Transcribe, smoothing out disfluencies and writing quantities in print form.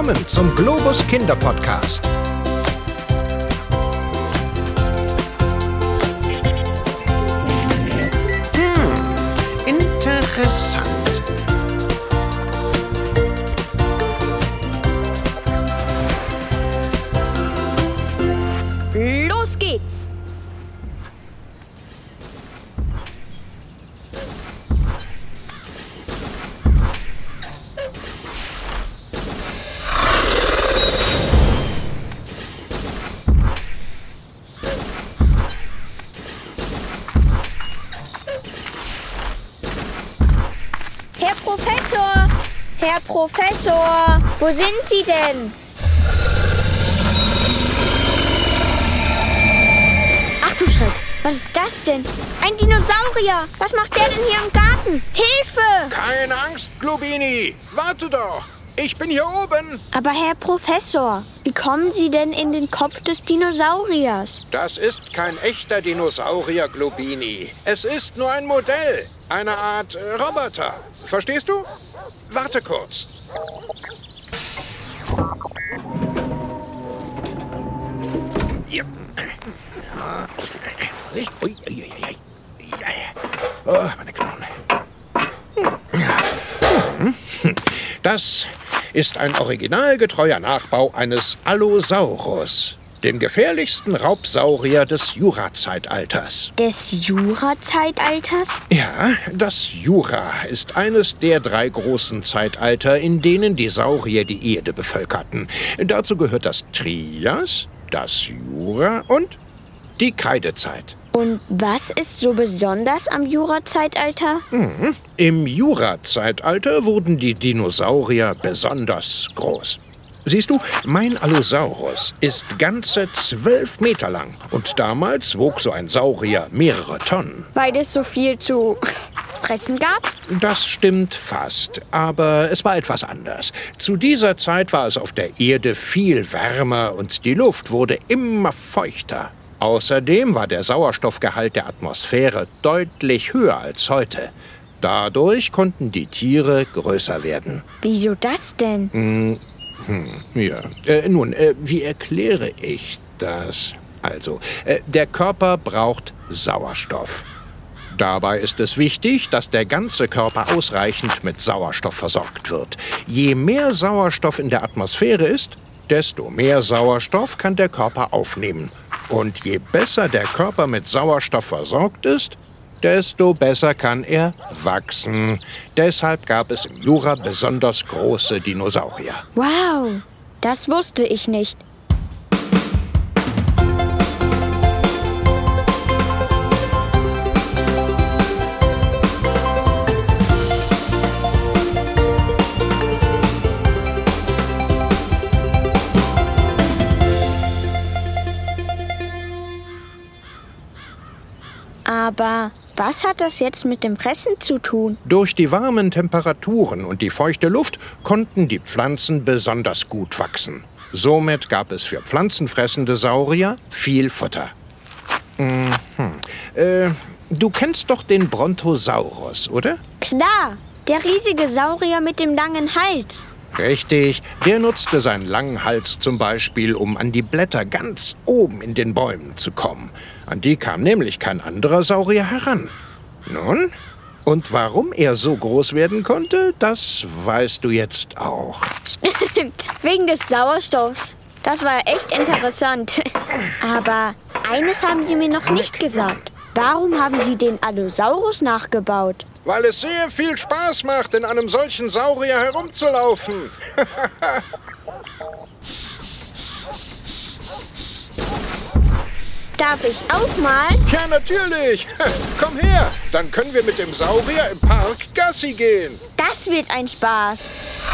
Willkommen zum Globus Kinderpodcast. Interessant. Los geht's! Herr Professor! Herr Professor! Wo sind Sie denn? Ach du Schreck! Was ist das denn? Ein Dinosaurier! Was macht der denn hier im Garten? Hilfe! Keine Angst, Globini. Warte doch. Ich bin hier oben. Aber Herr Professor, wie kommen Sie denn in den Kopf des Dinosauriers? Das ist kein echter Dinosaurier, Globini. Es ist nur ein Modell. Eine Art Roboter. Verstehst du? Warte kurz. Ja. Ui. Oh, meine Knochen. Das ist ein originalgetreuer Nachbau eines Allosaurus, dem gefährlichsten Raubsaurier des Jurazeitalters. Des Jurazeitalters? Ja, das Jura ist eines der 3 großen Zeitalter, in denen die Saurier die Erde bevölkerten. Dazu gehört das Trias, das Jura und die Kreidezeit. Und was ist so besonders am Jurazeitalter? Im Jurazeitalter wurden die Dinosaurier besonders groß. Siehst du, mein Allosaurus ist ganze 12 Meter lang. Und damals wog so ein Saurier mehrere Tonnen. Weil es so viel zu fressen gab? Das stimmt fast, aber es war etwas anders. Zu dieser Zeit war es auf der Erde viel wärmer und die Luft wurde immer feuchter. Außerdem war der Sauerstoffgehalt der Atmosphäre deutlich höher als heute. Dadurch konnten die Tiere größer werden. Wieso das denn? Ja, wie erkläre ich das? Also, der Körper braucht Sauerstoff. Dabei ist es wichtig, dass der ganze Körper ausreichend mit Sauerstoff versorgt wird. Je mehr Sauerstoff in der Atmosphäre ist, desto mehr Sauerstoff kann der Körper aufnehmen. Und je besser der Körper mit Sauerstoff versorgt ist, desto besser kann er wachsen. Deshalb gab es im Jura besonders große Dinosaurier. Wow, das wusste ich nicht. Aber was hat das jetzt mit dem Fressen zu tun? Durch die warmen Temperaturen und die feuchte Luft konnten die Pflanzen besonders gut wachsen. Somit gab es für pflanzenfressende Saurier viel Futter. Du kennst doch den Brontosaurus, oder? Klar, der riesige Saurier mit dem langen Hals. Richtig, der nutzte seinen langen Hals zum Beispiel, um an die Blätter ganz oben in den Bäumen zu kommen. An die kam nämlich kein anderer Saurier heran. Nun, und warum er so groß werden konnte, das weißt du jetzt auch. Wegen des Sauerstoffs. Das war echt interessant. Aber eines haben Sie mir noch nicht gesagt. Warum haben Sie den Allosaurus nachgebaut? Weil es sehr viel Spaß macht, in einem solchen Saurier herumzulaufen. Darf ich auch mal? Ja, natürlich. Komm her, dann können wir mit dem Saurier im Park Gassi gehen. Das wird ein Spaß.